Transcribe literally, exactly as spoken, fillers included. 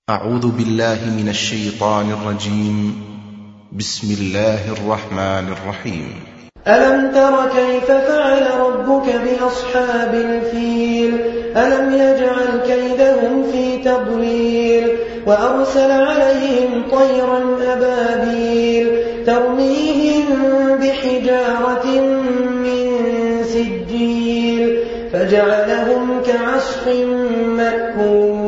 أعوذ بالله من الشيطان الرجيم. بسم الله الرحمن الرحيم. ألم تر كيف فعل ربك بأصحاب الفيل ألم يجعل كيدهم في تضليل وأرسل عليهم طيرا أبابيل ترميهم بحجارة من سجيل فجعلهم كعصف مأكول.